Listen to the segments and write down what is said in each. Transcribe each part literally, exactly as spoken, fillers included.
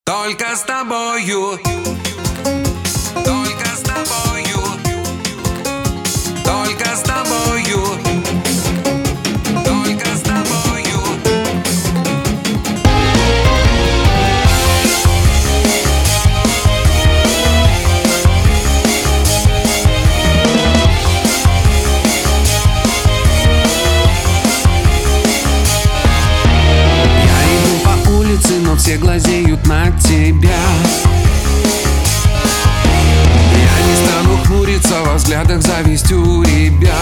Только с тобою, только с тобою, только с тобою, только с тобою. Я иду по улице, но все глазеют на тебя. Я не стану хмуриться во взглядах завистью ребят.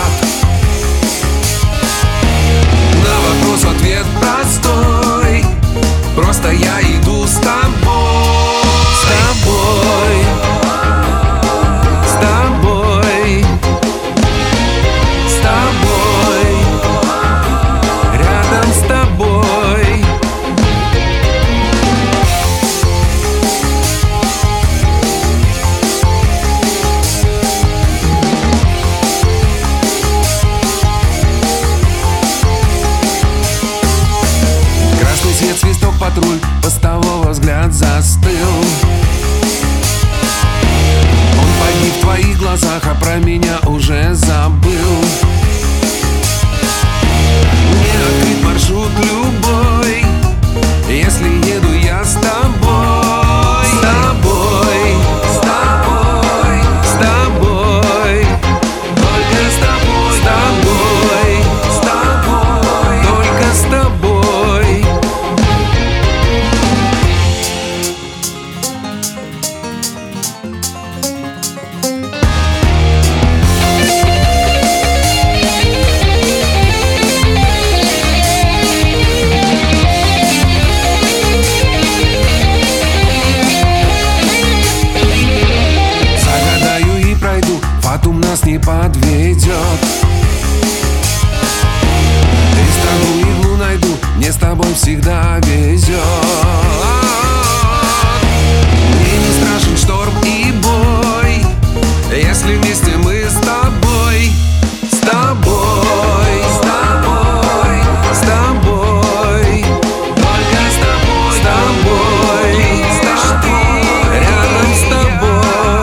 На вопрос ответ простой: просто я иду с тобой, с тобой, с тобой, с тобой, рядом с тобой. Свет, свисток, патруль, постового взгляд застыл. Он погиб в твоих глазах, а про меня уже забыл. Мне открыт маршрут любой, если еду я с тобой, с тобой, с тобой, с тобой, только с тобой, с тобой, с тобой, только с тобой. Фатум нас не подведет. Ты страну иглу найду, мне с тобой всегда везет. Мне не страшен шторм и бой, если вместе мы с тобой, с тобой, с тобой, с тобой, только с тобой, с тобой, с тобой, рядом с тобой.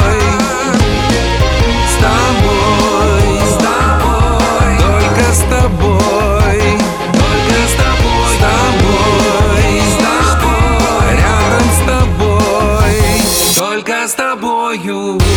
С тобой, только с тобой, с тобой, с тобой, рядом с тобой, только с тобою.